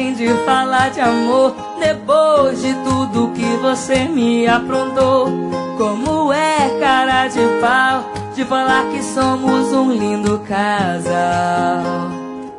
coragem de falar de amor depois de tudo que você me aprontou. Como é cara de pau de falar que somos um lindo casal.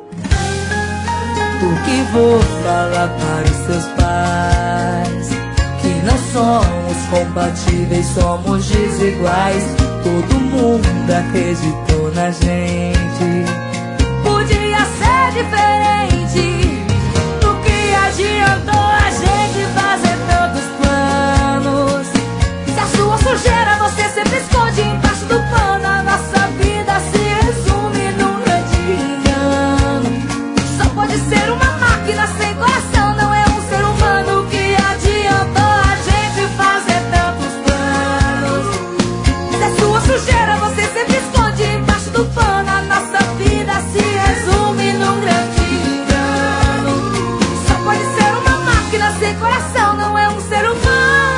O que vou falar para os seus pais? Que não somos compatíveis, somos desiguais. Todo mundo acreditou na gente. Podia ser diferente. Do que adiantou a gente fazer tantos planos? Se a sua sujeira você sempre esconde embaixo do pano, a nossa vida se resume num grande engano. Só pode ser uma máquina sem coração, não é um ser humano. Que adiantou a gente fazer tantos planos? Se a sua sujeira você sempre esconde embaixo do pano, a nossa vida se resume num grande engano. Só pode ser uma máquina sem coração, não é um ser humano.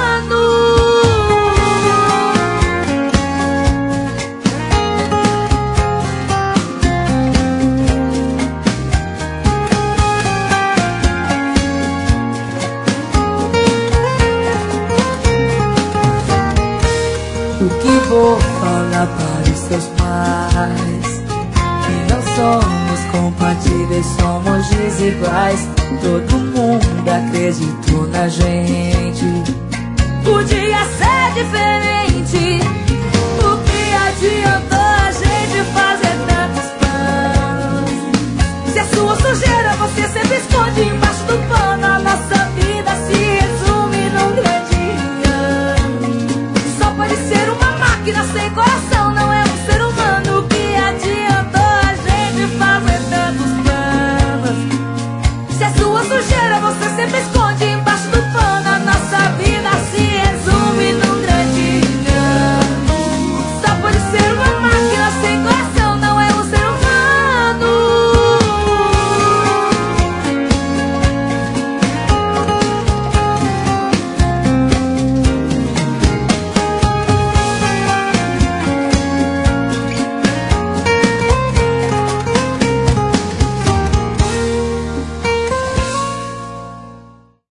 O que vou falar para os seus pais? Que não somos compatíveis, somos desiguais. Todo mundo acreditou na gente. Podia ser diferente. O que adiantou a gente fazer tantos planos? Se a sua sujeira você sempre esconde embaixo do pano,